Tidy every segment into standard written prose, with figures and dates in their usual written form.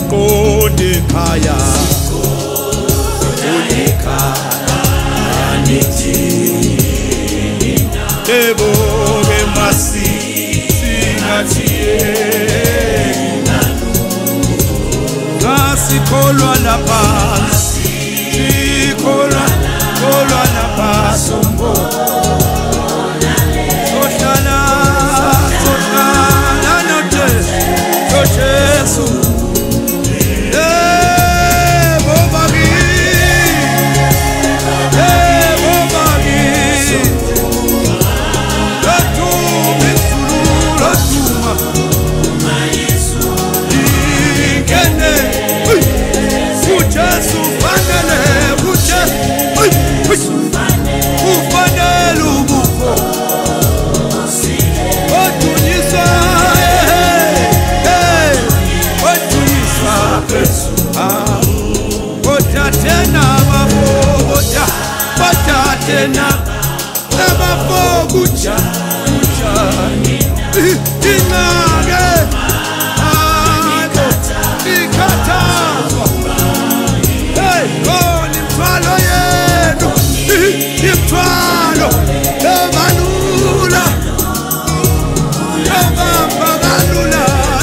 siqonde ekhaya eboke masingathiye ngasikholwa lapha sikholwa lapha sombo sohlala noJesu tena nabafokuja ingake ikhathazwa hey ngoni mthwalo yenu imthwalo ebalula ebamba kalula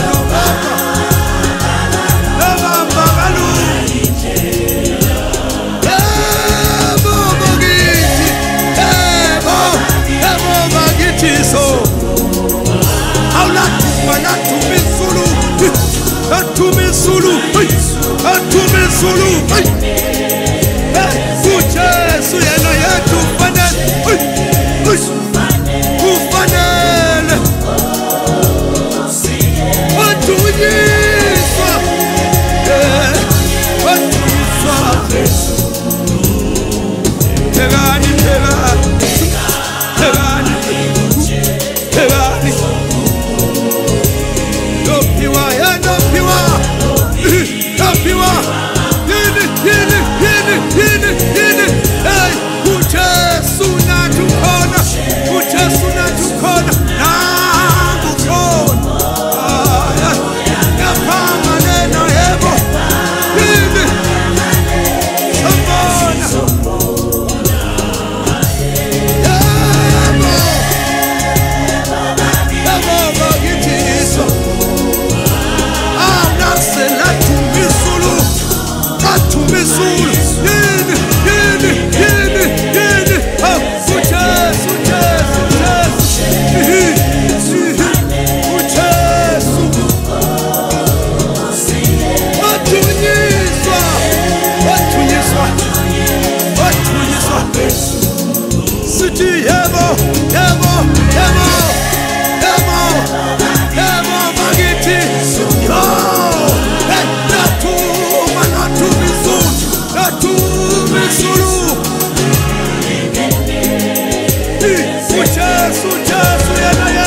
Atumi Zulu, uJesu yena yethu kufanele wathunyiswa Tegani Dopiwa yini hey uJesu natukhona nangukhona ngaphambi lena yebo yini sambona yebo bagithiso nasela tumisulu yini uJesu wathunyiswa sithi yebo bakithi natumisulu uJesu yena